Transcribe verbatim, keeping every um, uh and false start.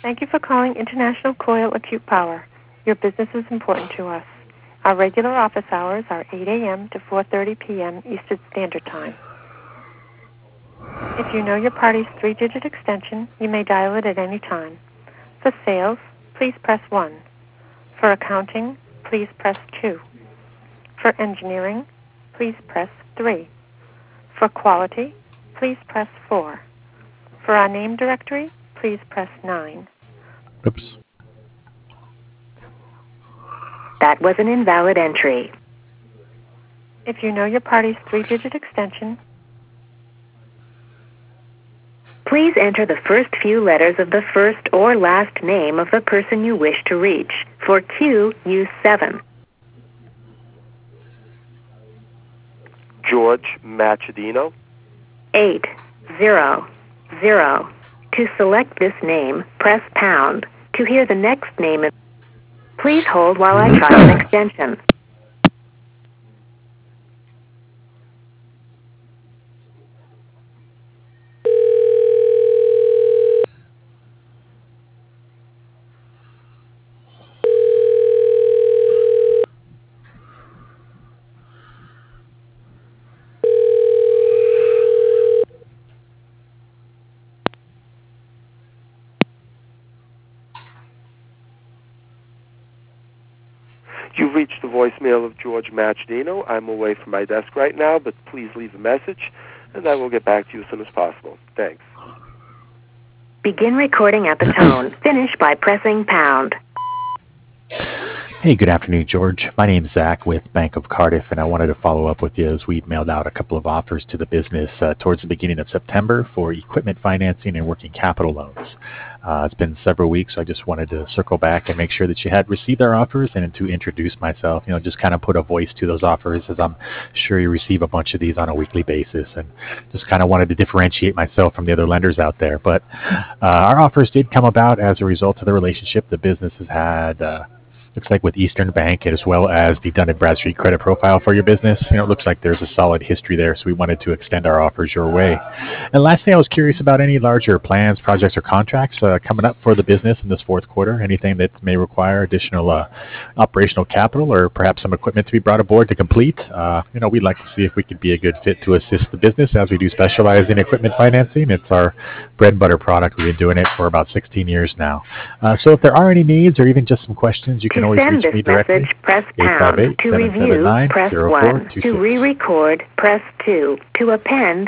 Thank you for calling International Coil Acute Power. Your business is important to us. Our regular office hours are eight a.m. to four thirty p.m. Eastern Standard Time. If you know your party's three-digit extension, you may dial it at any time. For sales, please press one. For accounting, please press two. For engineering, please press three. For quality, please press four. For our name directory, please press nine. Oops. That was an invalid entry. If you know your party's three-digit extension, please enter the first few letters of the first or last name of the person you wish to reach. For Q, use seven. George Machadino. Eight, zero, zero. To select this name, press pound. To hear the next name, please hold while I try an extension. You've reached the voicemail of George Machadino. I'm away from my desk right now, but please leave a message, and I will get back to you as soon as possible. Thanks. Begin recording at the tone. Finish by pressing pound. Hey, good afternoon, George. My name's Zach with Bank of Cardiff, and I wanted to follow up with you as we mailed out a couple of offers to the business uh, towards the beginning of September for equipment financing and working capital loans. Uh, it's been several weeks, so I just wanted to circle back and make sure that you had received our offers and to introduce myself, you know, just kind of put a voice to those offers, as I'm sure you receive a bunch of these on a weekly basis, and just kind of wanted to differentiate myself from the other lenders out there. But uh, our offers did come about as a result of the relationship the business has had, uh, looks like with Eastern Bank, as well as the Dun and Bradstreet credit profile for your business. You know, it looks like there's a solid history there, so we wanted to extend our offers your way. And lastly, I was curious about any larger plans, projects, or contracts uh, coming up for the business in this fourth quarter. Anything that may require additional uh, operational capital, or perhaps some equipment to be brought aboard to complete. Uh, you know, we'd like to see if we could be a good fit to assist the business, as we do specialize in equipment financing. It's our bread and butter product. We've been doing it for about sixteen years now. Uh, so if there are any needs, or even just some questions, you can to always send reach this me directly. Message, press pound. To review, press one. To re-record, press two. To append,